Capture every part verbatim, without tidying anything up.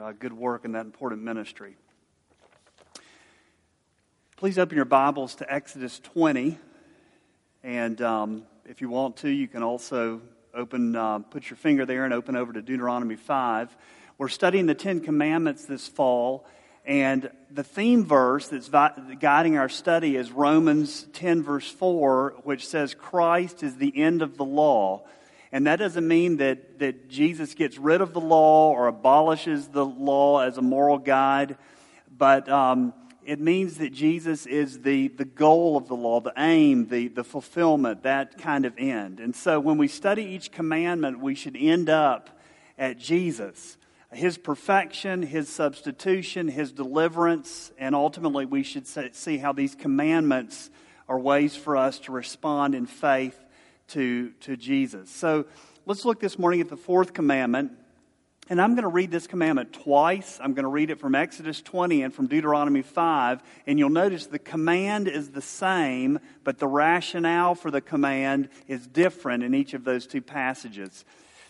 uh, good work in that important ministry. Please open your Bibles to Exodus twenty, and um, if you want to, you can also open, uh, put your finger there and open over to Deuteronomy five. We're studying the Ten Commandments this fall, and the theme verse that's vi- guiding our study is Romans ten, verse four, which says, Christ is the end of the law. And that doesn't mean that, that Jesus gets rid of the law or abolishes the law as a moral guide, but um, it means that Jesus is the, the goal of the law, the aim, the, the fulfillment, that kind of end. And so when we study each commandment, we should end up at Jesus, His perfection, His substitution, His deliverance, and ultimately we should see how these commandments are ways for us to respond in faith to, to Jesus. So let's look this morning at the fourth commandment. And I'm going to read this commandment twice. I'm going to read it from Exodus twenty and from Deuteronomy five. And you'll notice the command is the same, but the rationale for the command is different in each of those two passages.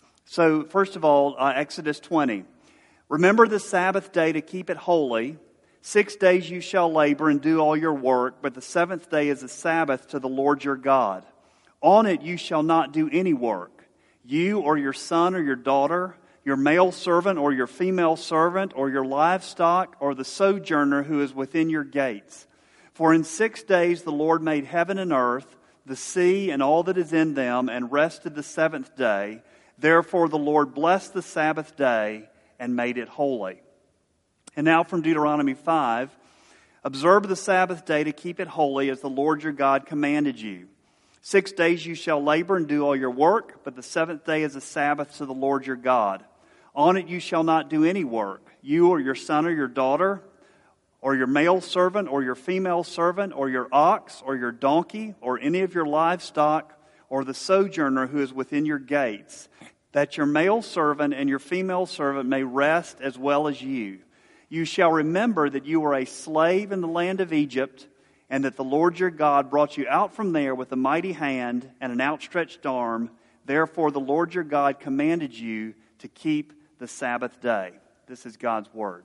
So first of all, uh, Exodus twenty. Remember the Sabbath day to keep it holy. Six days you shall labor and do all your work, but the seventh day is a Sabbath to the Lord your God. On it you shall not do any work, you or your son or your daughter, your male servant or your female servant, or your livestock, or the sojourner who is within your gates. For in six days the Lord made heaven and earth, the sea and all that is in them, and rested the seventh day. Therefore the Lord blessed the Sabbath day and made it holy. And now from Deuteronomy five, observe the Sabbath day to keep it holy as the Lord your God commanded you. Six days you shall labor and do all your work, but the seventh day is a Sabbath to the Lord your God. On it you shall not do any work, you or your son or your daughter, or your male servant or your female servant, or your ox or your donkey, or any of your livestock, or the sojourner who is within your gates, that your male servant and your female servant may rest as well as you. You shall remember that you were a slave in the land of Egypt, and that the Lord your God brought you out from there with a mighty hand and an outstretched arm. Therefore the Lord your God commanded you to keep the Sabbath day. This is God's word.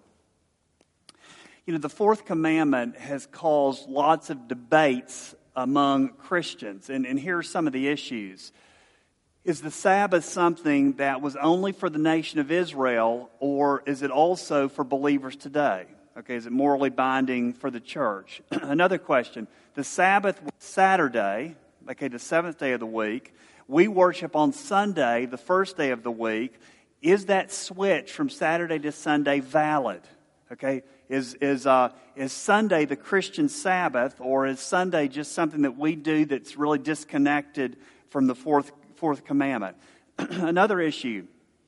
You know, the fourth commandment has caused lots of debates among Christians, and, and here are some of the issues. Is the Sabbath something that was only for the nation of Israel, or is it also for believers today? Okay, is it morally binding for the church? Another question. The Sabbath was Saturday, okay, the seventh day of the week. We worship on Sunday, the first day of the week. Is that switch from Saturday to Sunday valid? Okay, is is uh, is Sunday the Christian Sabbath, or is Sunday just something that we do that's really disconnected from the fourth fourth commandment? Another issue.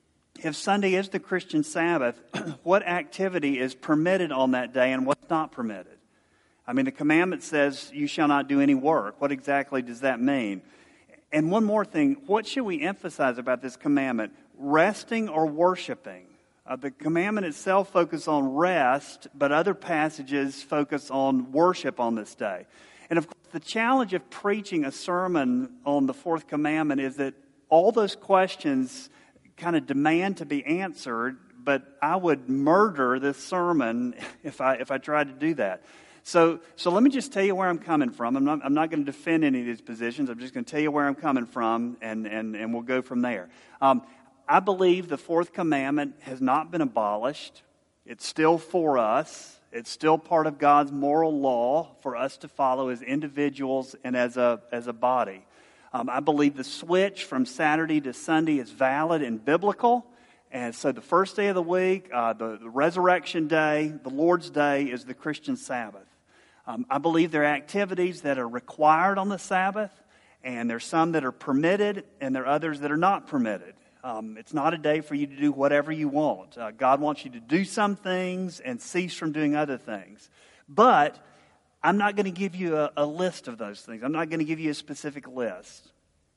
If Sunday is the Christian Sabbath, what activity is permitted on that day and what's not permitted? I mean, the commandment says you shall not do any work. What exactly does that mean? And one more thing, what should we emphasize about this commandment? Resting or worshiping? Uh, the commandment itself focuses on rest, but other passages focus on worship on this day. And of course, the challenge of preaching a sermon on the fourth commandment is that all those questions kind of demand to be answered, but I would murder this sermon if I if I tried to do that. So so let me just tell you where I'm coming from. I'm not I'm not going to defend any of these positions. I'm just going to tell you where I'm coming from, and and, and we'll go from there. Um, I believe the fourth commandment has not been abolished. It's still for us. It's still part of God's moral law for us to follow as individuals and as a as a body. Um, I believe the switch from Saturday to Sunday is valid and biblical. And so the first day of the week, uh, the, the resurrection day, the Lord's day is the Christian Sabbath. Um, I believe there are activities that are required on the Sabbath, and there's some that are permitted, and there are others that are not permitted. Um, it's not a day for you to do whatever you want. Uh, God wants you to do some things and cease from doing other things. But I'm not going to give you a, a list of those things. I'm not going to give you a specific list.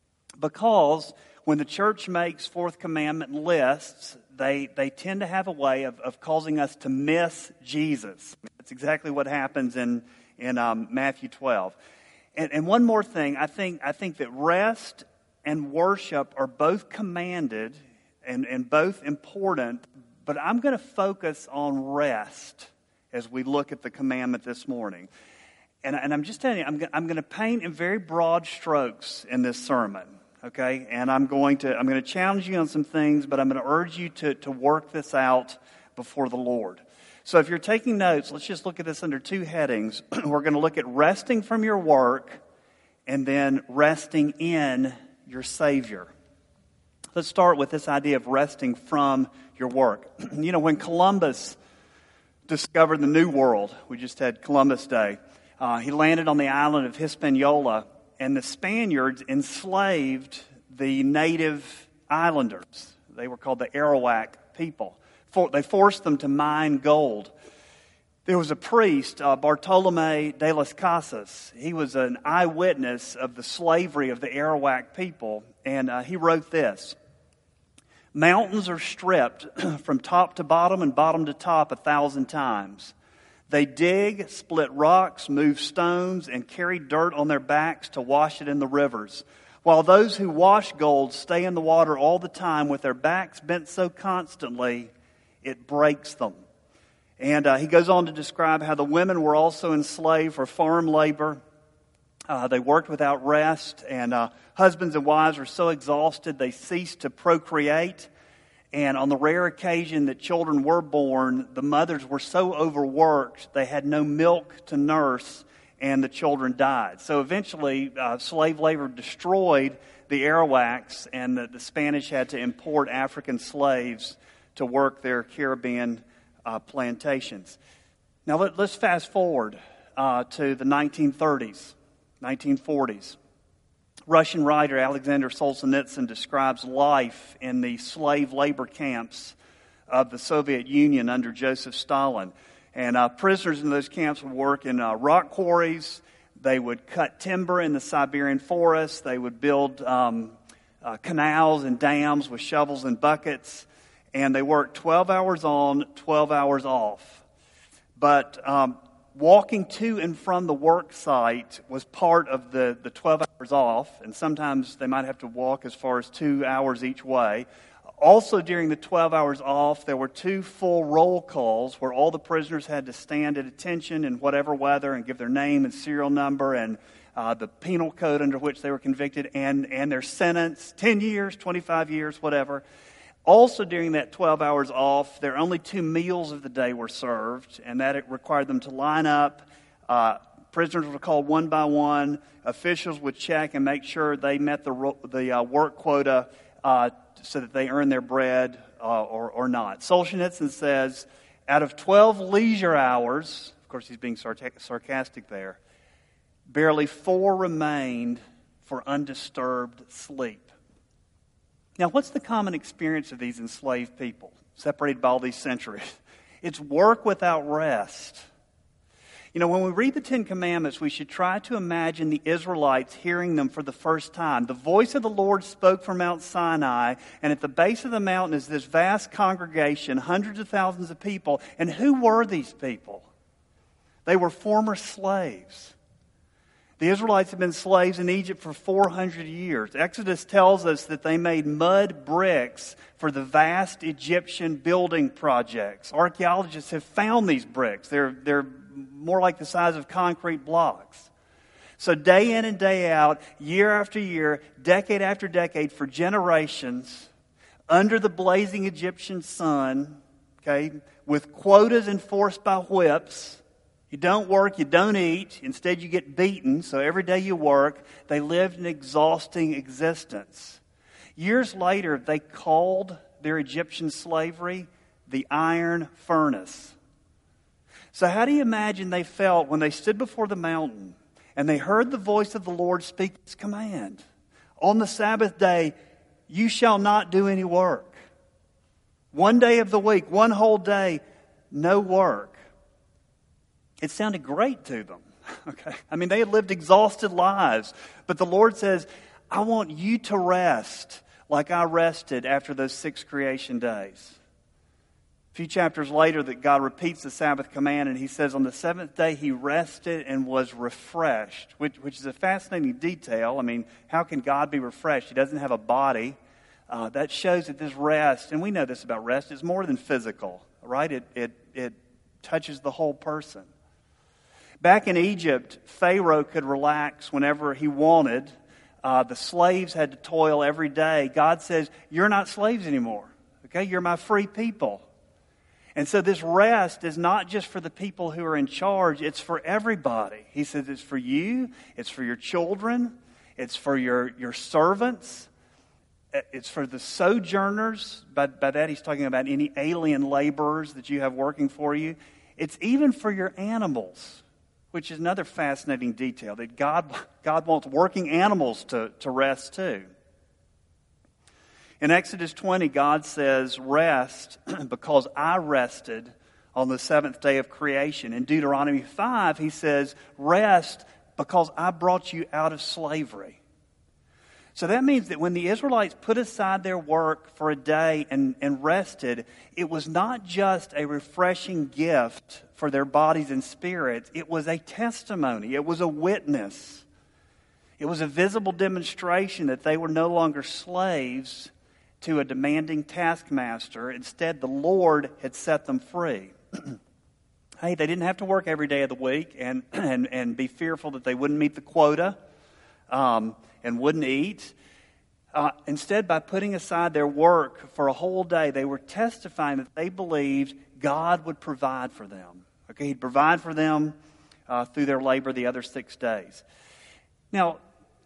Because when the church makes fourth commandment lists, they, they tend to have a way of, of causing us to miss Jesus. That's exactly what happens in, in um, Matthew twelve. And, and one more thing, I think I think that rest and worship are both commanded and, and both important, but I'm going to focus on rest as we look at the commandment this morning. And, and I'm just telling you, I'm, I'm going to paint in very broad strokes in this sermon, okay? And I'm going to I'm going to challenge you on some things, but I'm going to urge you to, to work this out before the Lord. So if you're taking notes, let's just look at this under two headings. We're going to look at resting from your work and then resting in your Savior. Let's start with this idea of resting from your work. You know, when Columbus discovered the New World, we just had Columbus Day, uh, he landed on the island of Hispaniola, and the Spaniards enslaved the native islanders. They were called the Arawak people. For, they forced them to mine gold. There was a priest, uh, Bartolomé de las Casas. He was an eyewitness of the slavery of the Arawak people, and uh, he wrote this. Mountains are stripped from top to bottom and bottom to top a thousand times. They dig, split rocks, move stones, and carry dirt on their backs to wash it in the rivers. While those who wash gold stay in the water all the time with their backs bent so constantly, it breaks them. And uh, he goes on to describe how the women were also enslaved for farm labor. Uh, they worked without rest, and uh, husbands and wives were so exhausted they ceased to procreate. And on the rare occasion that children were born, the mothers were so overworked they had no milk to nurse, and the children died. So eventually, uh, slave labor destroyed the Arawaks, and the, the Spanish had to import African slaves to work their Caribbean uh, plantations. Now let, let's fast forward uh, to the nineteen thirties, nineteen forties. Russian writer Alexander Solzhenitsyn describes life in the slave labor camps of the Soviet Union under Joseph Stalin. And uh, prisoners in those camps would work in uh, rock quarries. They would cut timber in the Siberian forests. They would build um, uh, canals and dams with shovels and buckets. And they worked twelve hours on, twelve hours off. But um, walking to and from the work site was part of the, the twelve hours off, and sometimes they might have to walk as far as two hours each way. Also during the twelve hours off, there were two full roll calls where all the prisoners had to stand at attention in whatever weather and give their name and serial number and uh, the penal code under which they were convicted and, and their sentence, ten years, twenty-five years, whatever. Also during that twelve hours off, there only two meals of the day were served, and that it required them to line up. Uh, prisoners were called one by one. Officials would check and make sure they met the the uh, work quota uh, so that they earned their bread uh, or, or not. Solzhenitsyn says, out of twelve leisure hours, of course he's being sarcastic there, barely four remained for undisturbed sleep. Now, what's the common experience of these enslaved people, separated by all these centuries? It's work without rest. You know, when we read the Ten Commandments, we should try to imagine the Israelites hearing them for the first time. The voice of the Lord spoke from Mount Sinai, and at the base of the mountain is this vast congregation, hundreds of thousands of people. And who were these people? They were former slaves. The Israelites had been slaves in Egypt for four hundred years. Exodus tells us that they made mud bricks for the vast Egyptian building projects. Archaeologists have found these bricks. They're, they're more like the size of concrete blocks. So day in and day out, year after year, decade after decade, for generations, under the blazing Egyptian sun, okay, with quotas enforced by whips. You don't work, you don't eat. Instead, you get beaten. So every day you work, they lived an exhausting existence. Years later, they called their Egyptian slavery the iron furnace. So how do you imagine they felt when they stood before the mountain and they heard the voice of the Lord speak His command? On the Sabbath day, you shall not do any work. One day of the week, one whole day, no work. It sounded great to them. Okay, I mean, they had lived exhausted lives. But the Lord says, I want you to rest like I rested after those six creation days. A few chapters later, that God repeats the Sabbath command, and He says on the seventh day He rested and was refreshed, which, which is a fascinating detail. I mean, how can God be refreshed? He doesn't have a body. uh, that shows that this rest, and we know this about rest, is more than physical, right? It, it, it touches the whole person. Back in Egypt, Pharaoh could relax whenever he wanted. Uh, the slaves had to toil every day. God says, you're not slaves anymore. Okay, you're my free people. And so this rest is not just for the people who are in charge, it's for everybody. He says it's for you, it's for your children, it's for your, your servants, it's for the sojourners. By, by that he's talking about any alien laborers that you have working for you. It's even for your animals, which is another fascinating detail, that God, God wants working animals to, to rest too. In Exodus twenty, God says, rest because I rested on the seventh day of creation. In Deuteronomy five, he says, rest because I brought you out of slavery. So that means that when the Israelites put aside their work for a day and, and rested, it was not just a refreshing gift for their bodies and spirits. It was a testimony. It was a witness. It was a visible demonstration that they were no longer slaves to a demanding taskmaster. Instead, the Lord had set them free. Hey, they didn't have to work every day of the week and, and, and be fearful that they wouldn't meet the quota um, and wouldn't eat. Uh, instead, by putting aside their work for a whole day, they were testifying that they believed God would provide for them. Okay, He'd provide for them uh, through their labor the other six days. Now,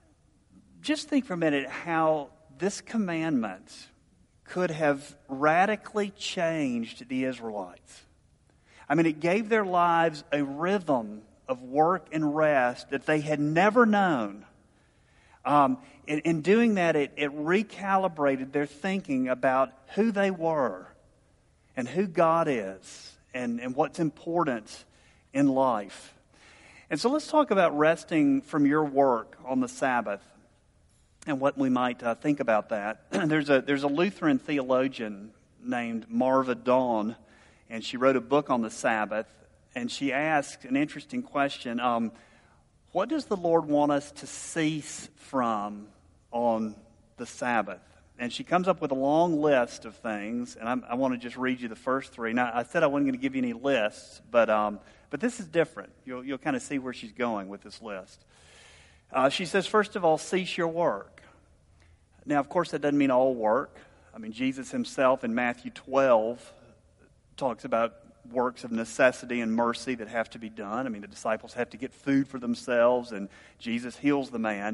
just think for a minute how this commandment could have radically changed the Israelites. I mean, it gave their lives a rhythm of work and rest that they had never known. Um, in, in doing that, it, it recalibrated their thinking about who they were and who God is and, and what's important in life. And so let's talk about resting from your work on the Sabbath and what we might uh, think about that. there's a there's a Lutheran theologian named Marva Dawn, and she wrote a book on the Sabbath, and she asked an interesting question. Um, what does the Lord want us to cease from on the Sabbath? And she comes up with a long list of things, and I'm, I want to just read you the first three. Now, I said I wasn't going to give you any lists, but um, but this is different. You'll you'll kind of see where she's going with this list. Uh, she says, first of all, cease your work. Now, of course, that doesn't mean all work. I mean, Jesus himself in Matthew twelve talks about works of necessity and mercy that have to be done. I mean, the disciples have to get food for themselves, and Jesus heals the man.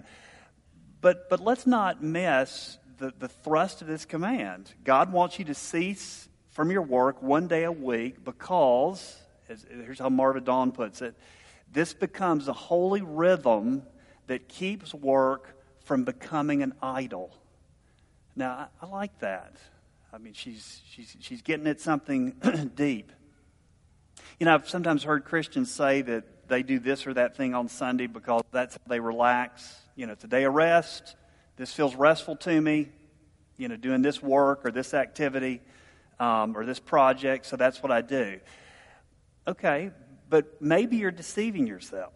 But but let's not miss the, the thrust of this command. God wants you to cease from your work one day a week because, as, here's how Marva Dawn puts it, this becomes a holy rhythm that keeps work from becoming an idol. Now, I, I like that. I mean, she's she's she's getting at something deep. You know, I've sometimes heard Christians say that they do this or that thing on Sunday because that's how they relax. You know, it's a day of rest. This feels restful to me. You know, doing this work or this activity um, or this project, so that's what I do. Okay, but maybe you're deceiving yourself.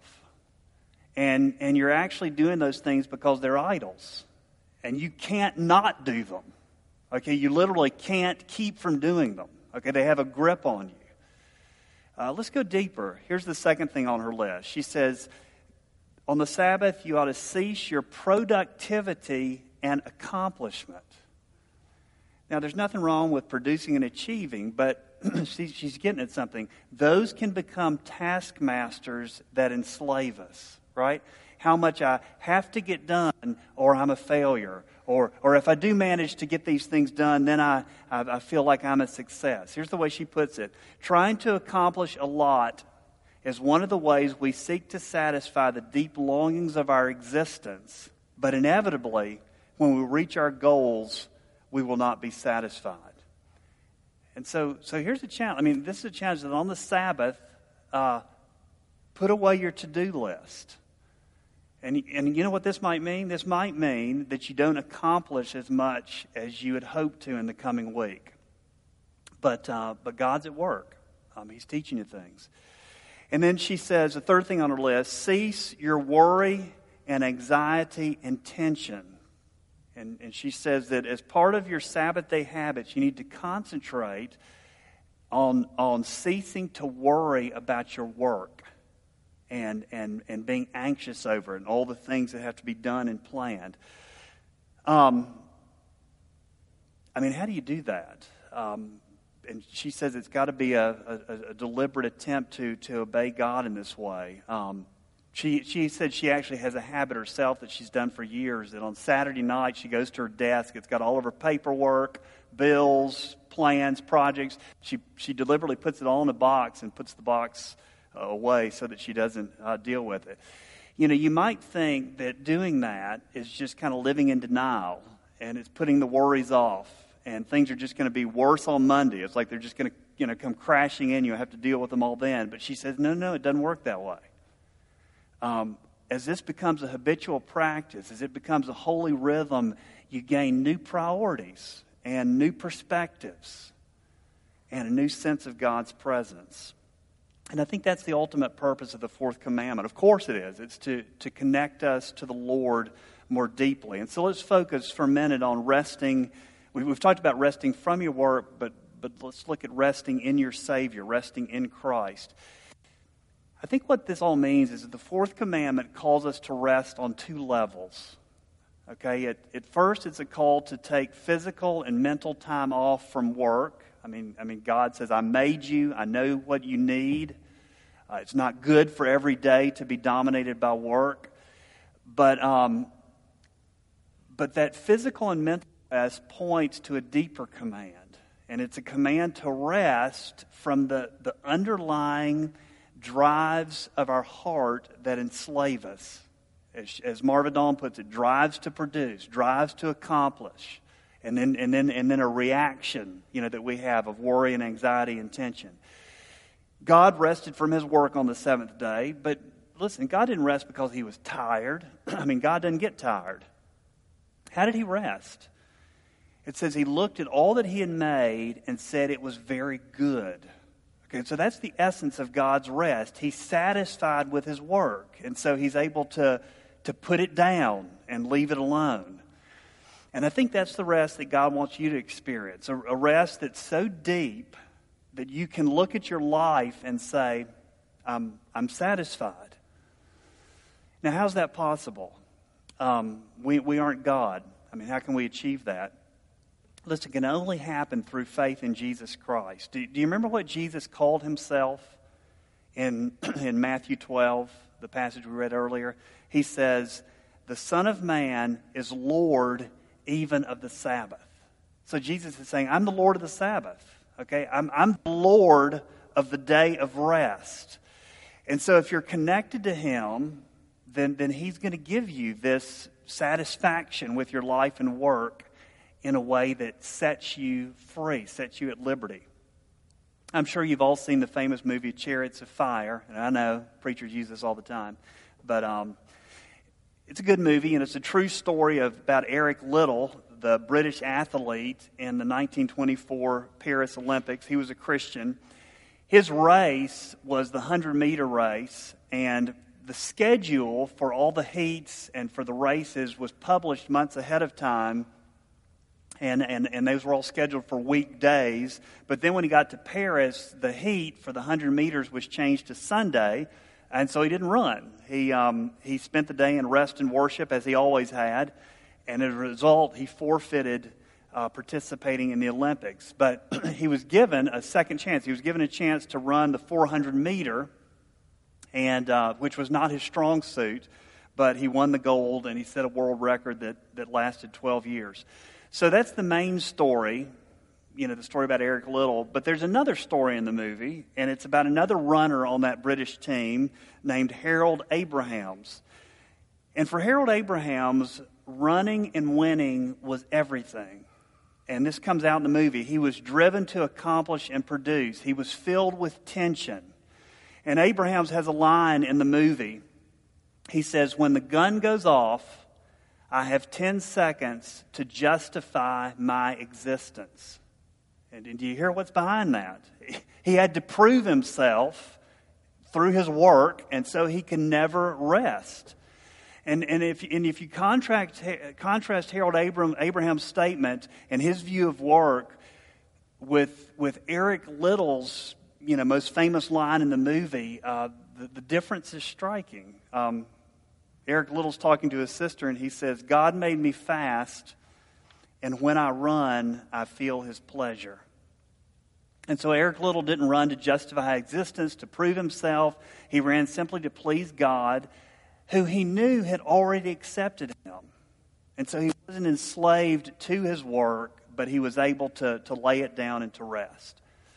And and you're actually doing those things because they're idols. And you can't not do them. Okay, you literally can't keep from doing them. Okay, they have a grip on you. Uh, let's go deeper. Here's the second thing on her list. She says, on the Sabbath, you ought to cease your productivity and accomplishment. Now, there's nothing wrong with producing and achieving, but she's getting at something. Those can become taskmasters that enslave us. Right? How much I have to get done or I'm a failure. Or or if I do manage to get these things done, then I, I, I feel like I'm a success. Here's the way she puts it. Trying to accomplish a lot is one of the ways we seek to satisfy the deep longings of our existence. But inevitably, when we reach our goals, we will not be satisfied. And so, so here's the challenge. I mean, this is a challenge that on the Sabbath, uh, put away your to-do list. And, and you know what this might mean? This might mean that you don't accomplish as much as you had hoped to in the coming week. But uh, but God's at work. Um, he's teaching you things. And then she says, the third thing on her list, cease your worry and anxiety and tension. And, and she says that as part of your Sabbath day habits, you need to concentrate on, on ceasing to worry about your work and, and, and being anxious over it and all the things that have to be done and planned. Um, I mean, how do you do that? Um, and she says it's got to be a, a, a deliberate attempt to, to obey God in this way. Um, she, she said she actually has a habit herself that she's done for years, that on Saturday night she goes to her desk. It's got all of her paperwork, bills, plans, projects. She, she deliberately puts it all in a box and puts the box uh, away so that she doesn't uh, deal with it. You know, you might think that doing that is just kind of living in denial, and it's putting the worries off, and things are just going to be worse on Monday. It's like they're just going to, you know, come crashing in. You have to deal with them all then. But she says, no, no, it doesn't work that way. Um, as this becomes a habitual practice, as it becomes a holy rhythm, you gain new priorities and new perspectives and a new sense of God's presence. And I think that's the ultimate purpose of the fourth commandment. Of course it is. It's to, to connect us to the Lord more deeply. And so let's focus for a minute on resting. We, we've talked about resting from your work, but, but let's look at resting in your Savior, resting in Christ. I think what this all means is that the fourth commandment calls us to rest on two levels. Okay, at, at first it's a call to take physical and mental time off from work. I mean, I mean, God says, I made you, I know what you need. Uh, it's not good for every day to be dominated by work. But, um, but that physical and mental rest points to a deeper command. And it's a command to rest from the, the underlying drives of our heart that enslave us. As, as Marva Dawn puts it, drives to produce, drives to accomplish, and then and then and then a reaction, you know, that we have of worry and anxiety and tension. God rested from His work on the seventh day, but listen, God didn't rest because He was tired. I mean, God doesn't get tired. How did He rest? It says He looked at all that He had made and said it was very good. Okay, so that's the essence of God's rest. He's satisfied with His work, and so He's able to, to put it down and leave it alone. And I think that's the rest that God wants you to experience, a, a rest that's so deep that you can look at your life and say, I'm, I'm satisfied. Now, how's that possible? Um, we, we aren't God. I mean, how can we achieve that? Listen, it can only happen through faith in Jesus Christ. Do, do you remember what Jesus called Himself in, in Matthew twelve, the passage we read earlier? He says, the Son of Man is Lord even of the Sabbath. So Jesus is saying, I'm the Lord of the Sabbath. Okay, I'm, I'm the Lord of the day of rest. And so if you're connected to Him, then, then He's going to give you this satisfaction with your life and work in a way that sets you free, sets you at liberty. I'm sure you've all seen the famous movie Chariots of Fire, and I know preachers use this all the time, but um, it's a good movie, and it's a true story of about Eric Liddell, the British athlete in the nineteen twenty-four Paris Olympics. He was a Christian. His race was the hundred-meter race, and the schedule for all the heats and for the races was published months ahead of time. And, and and those were all scheduled for weekdays. But then when he got to Paris, the heat for the one hundred meters was changed to Sunday, and so he didn't run. He um, he spent the day in rest and worship, as he always had, and as a result, he forfeited uh, participating in the Olympics. But he was given a second chance. He was given a chance to run the four hundred meter, and uh, which was not his strong suit, but he won the gold, and he set a world record that, that lasted twelve years. So that's the main story, you know, the story about Eric Liddell. But there's another story in the movie, and it's about another runner on that British team named Harold Abrahams. And for Harold Abrahams, running and winning was everything. And this comes out in the movie. He was driven to accomplish and produce. He was filled with tension. And Abrahams has a line in the movie. He says, when the gun goes off, I have ten seconds to justify my existence. And, and do you hear what's behind that? He had to prove himself through his work, and so he can never rest. And, and, if, and if you contract, contrast Harold Abram, Abraham's statement and his view of work with, with Eric Little's you know, most famous line in the movie, uh, the, the difference is striking. Um, Eric Little's talking to his sister, and he says, God made me fast, and when I run, I feel his pleasure. And so Eric Little didn't run to justify existence, to prove himself. He ran simply to please God, who he knew had already accepted him. And so he wasn't enslaved to his work, but he was able to, to lay it down and to rest.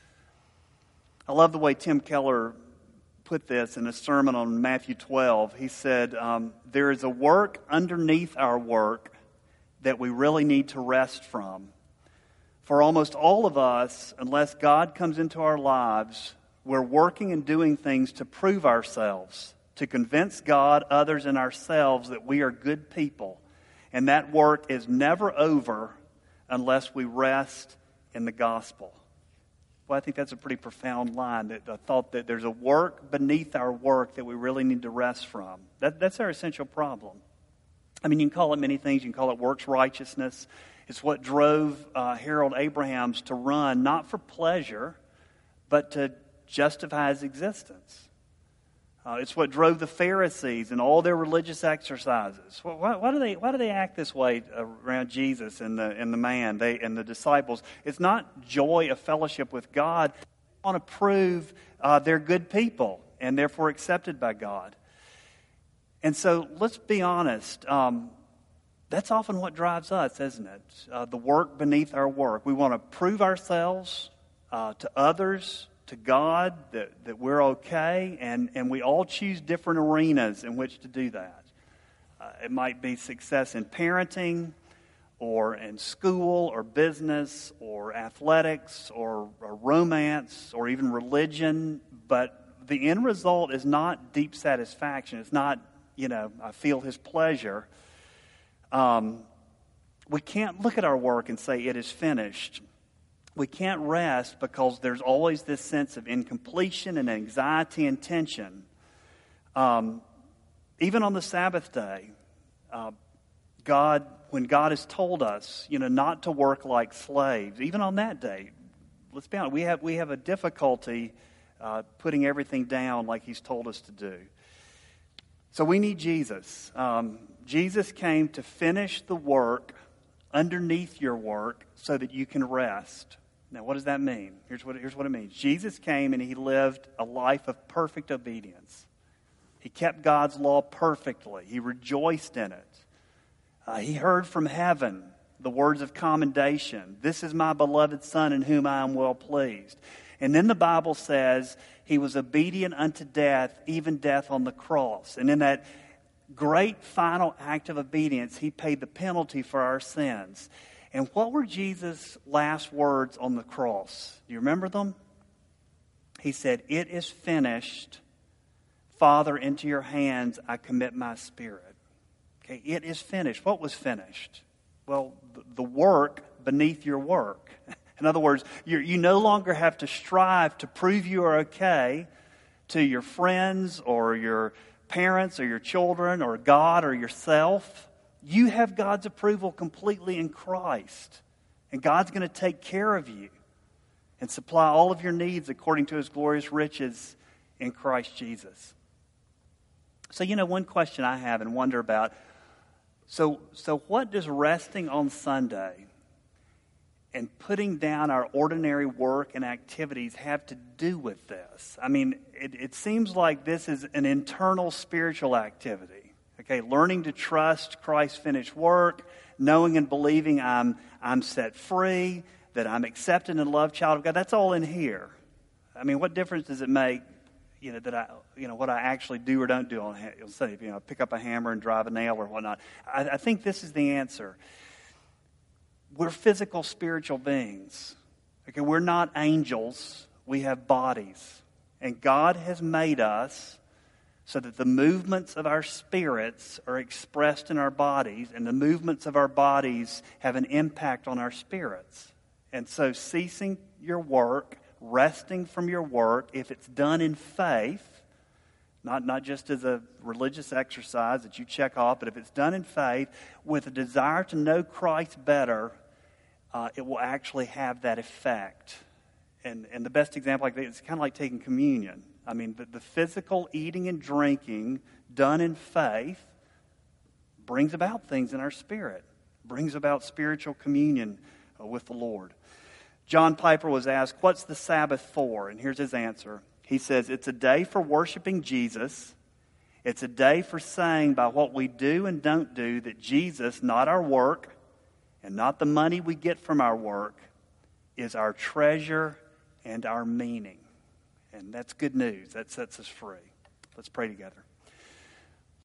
I love the way Tim Keller put this in a sermon on Matthew twelve. He said, um, there is a work underneath our work that we really need to rest from. For almost all of us, unless God comes into our lives, we're working and doing things to prove ourselves, to convince God, others, and ourselves that we are good people. And that work is never over unless we rest in the gospel. Well, I think that's a pretty profound line, that the thought that there's a work beneath our work that we really need to rest from. That, that's our essential problem. I mean, you can call it many things. You can call it works righteousness. It's what drove uh, Harold Abrahams to run, not for pleasure, but to justify his existence. Uh, it's what drove the Pharisees and all their religious exercises. Why, why do they why do they act this way around Jesus and the and the man they and the disciples? It's not joy of fellowship with God. They want to prove uh, they're good people and therefore accepted by God. And so let's be honest. Um, that's often what drives us, isn't it? Uh, the work beneath our work. We want to prove ourselves uh, to others, to God, that, that we're okay, and, and we all choose different arenas in which to do that. Uh, it might be success in parenting, or in school, or business, or athletics, or, or romance, or even religion, but the end result is not deep satisfaction. It's not, you know, I feel his pleasure. Um, we can't look at our work and say it is finished. We can't rest because there's always this sense of incompletion and anxiety and tension. Um, even on the Sabbath day, uh, God, when God has told us, you know, not to work like slaves, even on that day, let's be honest, we have we have a difficulty uh, putting everything down like He's told us to do. So we need Jesus. Um, Jesus came to finish the work underneath your work so that you can rest. Now, what does that mean? Here's what, here's what it means. Jesus came and He lived a life of perfect obedience. He kept God's law perfectly. He rejoiced in it. Uh, he heard from heaven the words of commendation. This is my beloved Son in whom I am well pleased. And then the Bible says He was obedient unto death, even death on the cross. And in that great final act of obedience, He paid the penalty for our sins. And what were Jesus' last words on the cross? Do you remember them? He said, "It is finished. Father, into your hands I commit my spirit." Okay, it is finished. What was finished? Well, the work beneath your work. In other words, you you no longer have to strive to prove you are okay to your friends or your parents or your children or God or yourself. You have God's approval completely in Christ. And God's going to take care of you and supply all of your needs according to His glorious riches in Christ Jesus. So, you know, one question I have and wonder about, so, so what does resting on Sunday and putting down our ordinary work and activities have to do with this? I mean, it, it seems like this is an internal spiritual activity. Okay, learning to trust Christ's finished work, knowing and believing I'm I'm set free, that I'm accepted and loved child of God. That's all in here. I mean, what difference does it make, you know, that I, you know, what I actually do or don't do on Sunday? You know, pick up a hammer and drive a nail or whatnot. I, I think this is the answer. We're physical, spiritual beings. Okay, we're not angels. We have bodies, and God has made us so that the movements of our spirits are expressed in our bodies, and the movements of our bodies have an impact on our spirits. And so ceasing your work, resting from your work, if it's done in faith, not, not just as a religious exercise that you check off, but if it's done in faith with a desire to know Christ better, uh, it will actually have that effect. And, and the best example like that is kind of like taking communion. I mean, the, the physical eating and drinking done in faith brings about things in our spirit, brings about spiritual communion uh, with the Lord. John Piper was asked, what's the Sabbath for? And here's his answer. He says, it's a day for worshiping Jesus. It's a day for saying by what we do and don't do that Jesus, not our work and not the money we get from our work, is our treasure and our meaning. And that's good news. That sets us free. Let's pray together.